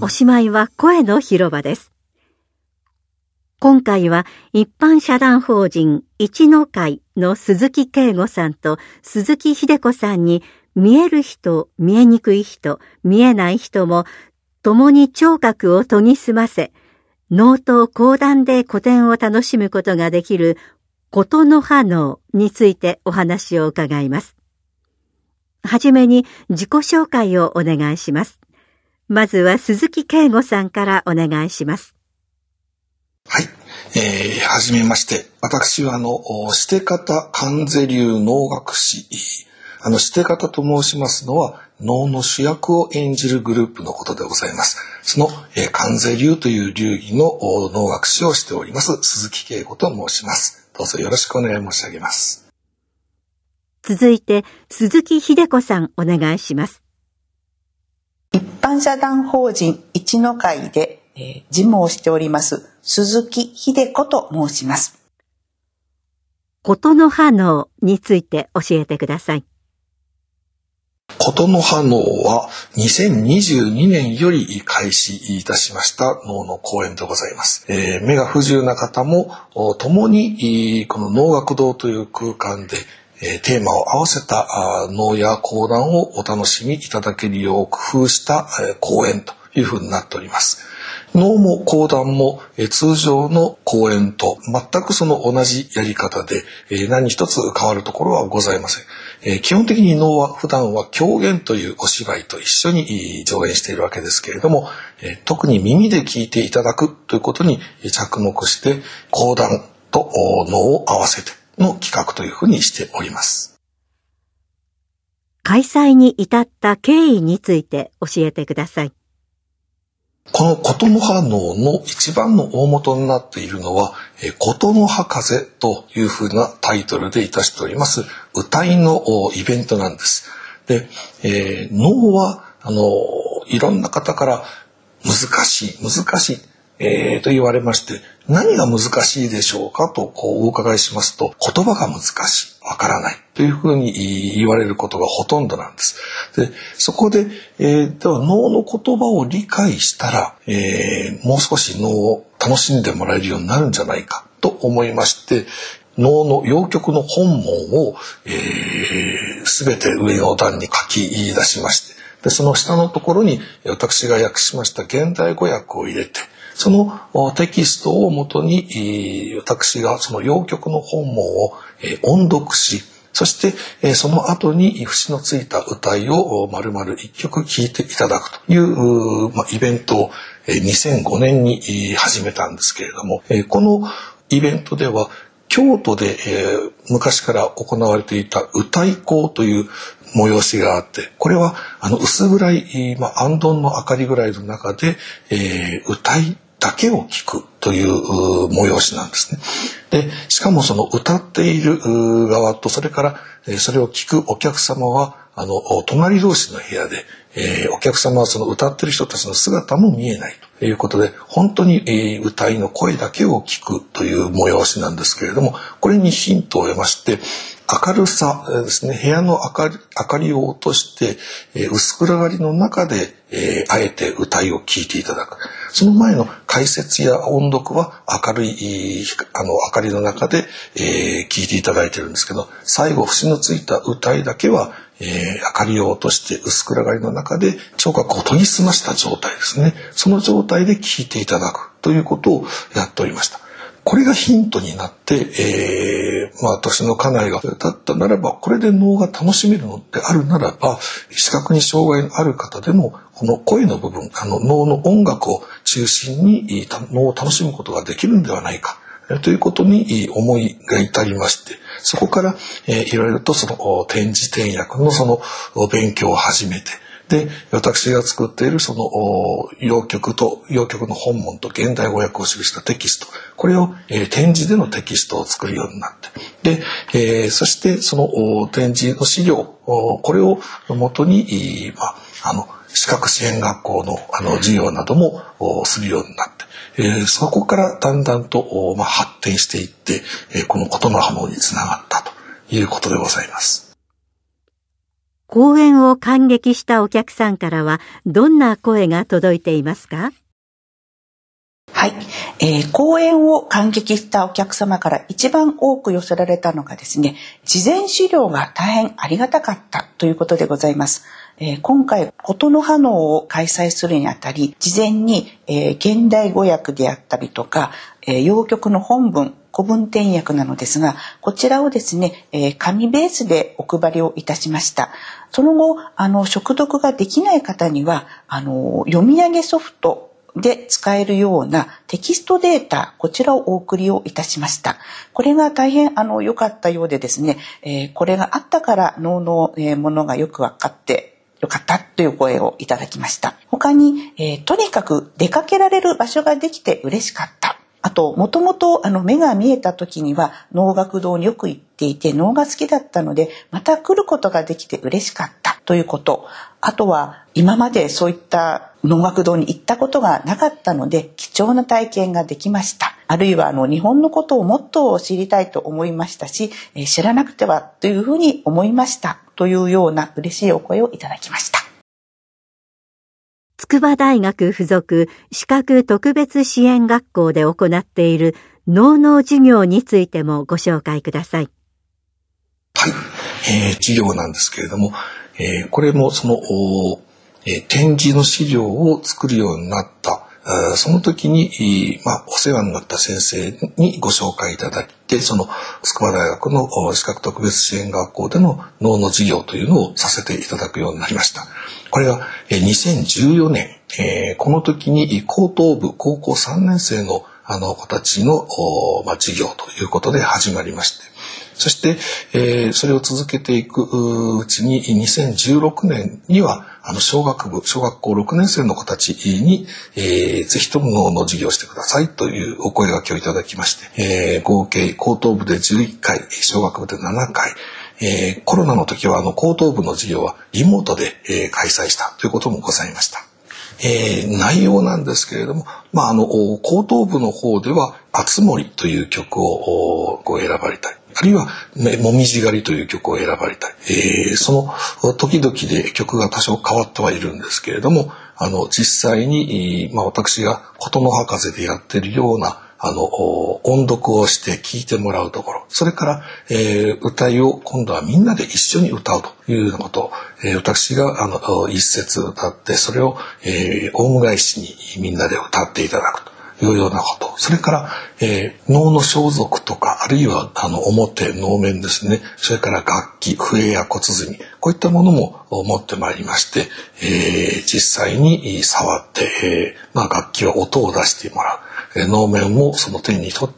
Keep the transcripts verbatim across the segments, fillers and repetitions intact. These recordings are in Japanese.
おしまいは声の広場です。今回は一般社団法人一の会の鈴木圭吾さんと鈴木秀子さんに見える人、見えにくい人、見えない人も共に聴覚を研ぎ澄ませ、能と講談で古典を楽しむことができる琴の葉能についてお話を伺います。はじめに自己紹介をお願いします。まずは鈴木圭吾さんからお願いします。 はい、えー、はじめまして。私はあのして方観世流能楽師、あのして方と申しますのは能の主役を演じるグループのことでございます。その、えー、観世流という流儀の能楽師をしております鈴木圭吾と申します。どうぞよろしくお願い申し上げます。 続いて鈴木秀子さんお願いします。 一般社団法人一の会で、えー、事務をしております鈴木秀子と申します。 琴の葉能について教えてください。 琴の葉能はにせんにじゅうにねんより開始いたしました能の公演でございます。えー、目が不自由な方も共にこの能楽堂という空間でテーマを合わせた能や講談をお楽しみいただけるよう工夫した公演というふうになっております。能も講談も通常の公演と全くその同じやり方で何一つ変わるところはございません。基本的に能は普段は狂言というお芝居と一緒に上演しているわけですけれども、特に耳で聞いていただくということに着目して講談と能を合わせての企画というふうにしております。 開催に至った経緯について教えてください。 この琴の葉能の一番の大元になっているのは、琴の葉風というふうなタイトルでいたしております歌いのイベントなんです。で、えー、能はあのいろんな方から難しい難しい、えー、と言われまして、何が難しいでしょうかとこうお伺いしますと、言葉が難しい、わからないというふうに言われることがほとんどなんです。で、そこで、えー、では能の言葉を理解したら、えー、もう少し能を楽しんでもらえるようになるんじゃないかと思いまして、能の謡曲の本文を、えー、全て上の段に書き出しまして、でその下のところに私が訳しました現代語訳を入れて、そのテキストをもとに私がその謡曲の本文を音読し、そしてその後に節のついた歌いを丸々一曲聴いていただくという、まあ、イベントをにせんごねんに始めたんですけれども、このイベントでは京都で昔から行われていた歌い講という催しがあって、これはあの薄暗い、まあ、行灯の明かりぐらいの中で、えー、歌いだけを聞くという催しなんですね。で、しかもその歌っている側と、それからそれを聞くお客様はあの隣同士の部屋で、えー、お客様はその歌ってる人たちの姿も見えないということで、本当に、えー、歌いの声だけを聞くという催しなんですけれども、これにヒントを得まして、明るさですね、部屋の明かり、明かりを落として、えー、薄暗がりの中で、えー、あえて歌いを聴いていただく。その前の解説や音読は明るいあの明かりの中で、えー、聴いていただいてるんですけど、最後節のついた歌いだけは、えー、明かりを落として薄暗がりの中で聴覚を研ぎ澄ました状態ですね。その状態で聴いていただくということをやっておりました。これがヒントになって、えー、まあ私の家内がだったならば、これで能が楽しめるのであるならば、視覚に障害のある方でもこの声の部分、あの能の音楽を中心に能を楽しむことができるんではないかということに思いが至りまして、そこから、えー、いろいろとその展示点訳のその勉強を始めて、で私が作っているその謡曲と謡曲の本文と現代語訳を記したテキスト、これを、えー、展示でのテキストを作るようになって、で、えー、そしてその展示の資料、これを元に、まあ、あの視覚支援学校のあの授業などもするようになって、えー、そこからだんだんと、まあ、発展していって、えー、この琴の葉能につながったということでございます。 講演を感激したお客さんからはどんな声が届いていますか？ はい、えー、講演を感激したお客様から一番多く寄せられたのがですね、事前資料が大変ありがたかったということでございます。えー、今回琴の葉能を開催するにあたり、事前に、えー、現代語訳であったりとか、えー、謡曲の本文古文転訳なのですが、こちらをですね、えー、紙ベースでお配りをいたしました。その後、あの熟読ができない方にはあの読み上げソフトで使えるようなテキストデータ、こちらをお送りをいたしました。これが大変あの良かったようでですね、えー、これがあったから能の、えー、ものがよく分かってよかったという声をいただきました。他に、えー、とにかく出かけられる場所ができて嬉しかった。あと、もともとあの目が見えた時には能楽堂によく行っていて能が好きだったので、また来ることができて嬉しかったということ。あとは今までそういった能楽堂に行ったことがなかったので貴重な体験ができました。あるいはあの日本のことをもっと知りたいと思いましたし、えー、知らなくてはというふうに思いましたというような嬉しいお声をいただきました。 筑波大学附属視覚特別支援学校で行っている能の授業についてもご紹介ください。 はい、えー、授業なんですけれども、えー、これもその、えー、展示の資料を作るようになったその時に、まあ、お世話になった先生にご紹介いただいて、その筑波大学の視覚特別支援学校での能の授業というのをさせていただくようになりました。これがにせんじゅうよねん、えー、この時に高等部高校さんねん生のあの子たちの、まあ、授業ということで始まりまして、そして、えー、それを続けていくうちににせんじゅうろくねんにはあの小学部小学校ろくねん生の子たちに、えー、ぜひとも能の授業をしてくださいというお声掛けをいただきまして、えー、合計高等部でじゅういっかい、小学部でななかい、えー、コロナの時はあの高等部の授業はリモートで、えー、開催したということもございました。えー、内容なんですけれども、まあ、あの高等部の方では「あつ森」という曲をこう選ばれたり、あるいは「もみじ狩り」という曲を選ばれたり、えー、その時々で曲が多少変わってはいるんですけれども、あの実際に、まあ、私が琴の葉風でやっているようなあの音読をして聴いてもらうところ、それから、えー、歌いを今度はみんなで一緒に歌うというようなことを、えー、私があの一節歌って、それを、えー、オウム返しにみんなで歌っていただくというようなこと、それから、えー、能の装束とか、あるいはあの表能面ですね、それから楽器、笛や小鼓、こういったものも持ってまいりまして、えー、実際に触って、えーまあ、楽器は音を出してもらう。能面もその手に取って、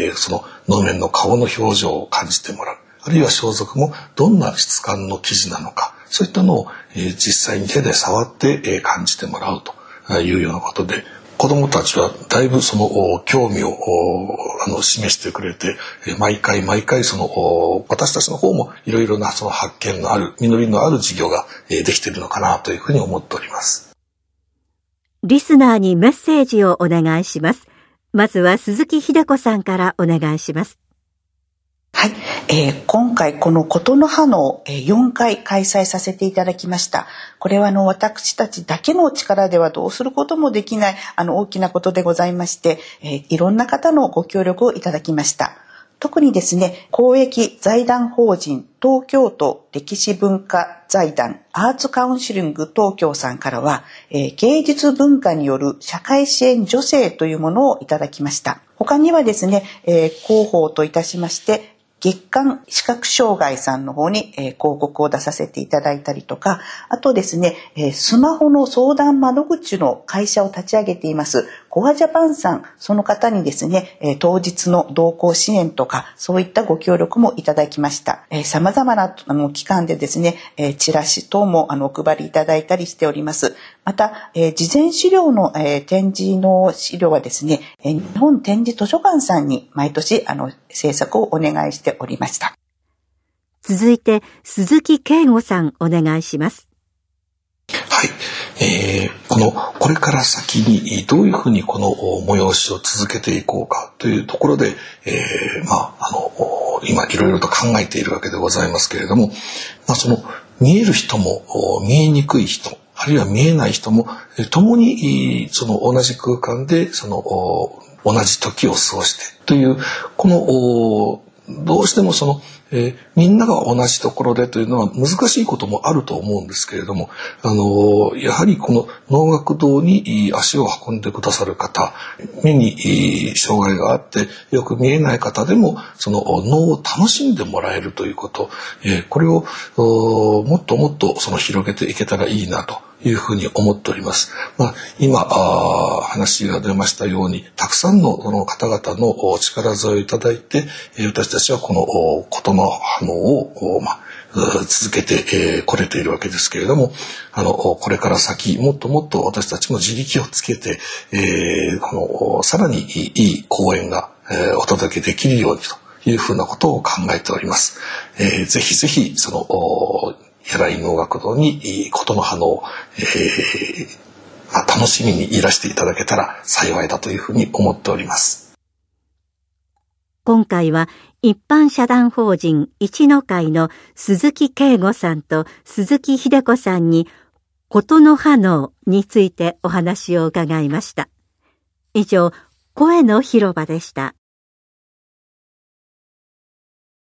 えー、その能面の顔の表情を感じてもらう。あるいは装束もどんな質感の生地なのか、そういったのを、えー、実際に手で触って、えー、感じてもらうというようなことで、子どもたちはだいぶその興味をあの示してくれて、毎回毎回その私たちの方もいろいろなその発見のある、実りのある授業ができているのかなというふうに思っております。 リスナーにメッセージをお願いします。まずは鈴木秀子さんからお願いします。 はい、えー、今回この琴の葉のよんかい開催させていただきました。これはあの私たちだけの力ではどうすることもできないあの大きなことでございまして、えー、いろんな方のご協力をいただきました。特にですね、公益財団法人東京都歴史文化財団アーツカウンシリング東京さんからは、えー、芸術文化による社会支援助成というものをいただきました。他にはですね、えー、広報といたしまして月刊視覚障害さんの方に、えー、広告を出させていただいたりとか、あとですね、えー、スマホの相談窓口の会社を立ち上げていますコアジャパンさん、その方にですね、えー、当日の同行支援とかそういったご協力もいただきました。えー、様々なあの期間でですね、えー、チラシ等もあのお配りいただいたりしております。また、えー、事前資料の、えー、展示の資料はですね、えー、日本展示図書館さんに毎年あの制作をお願いしておりました。 続いて鈴木圭吾さんお願いします。 はい、えー、このこれから先にどういうふうにこの催しを続けていこうかというところで、えー、まああの今いろいろと考えているわけでございますけれども、まあ、その見える人も見えにくい人、あるいは見えない人も共にその同じ空間でその同じ時を過ごしてという、このどうしてもその、えー、みんなが同じところでというのは難しいこともあると思うんですけれども、あのやはりこの能楽堂に足を運んでくださる方、目に障害があってよく見えない方でもその能を楽しんでもらえるということ、えー、これをもっともっとその広げていけたらいいなというふうに思っております。まあ、今あ話が出ましたように、たくさんのその方々の力添えをいただいて、私たちはこの琴の葉能を、まあ、続けてこれているわけですけれども、あのこれから先もっともっと私たちも自力をつけて、えー、このさらにいい講演が、えー、お届けできるようにというふうなことを考えております。えー、ぜひぜひその柳井能楽堂に琴の葉の、えーまあ、楽しみにいらしていただけたら幸いだというふうに思っております。 今回は一般社団法人一の会の鈴木圭吾さんと鈴木秀子さんに琴の葉能についてお話を伺いました。以上、声の広場でした。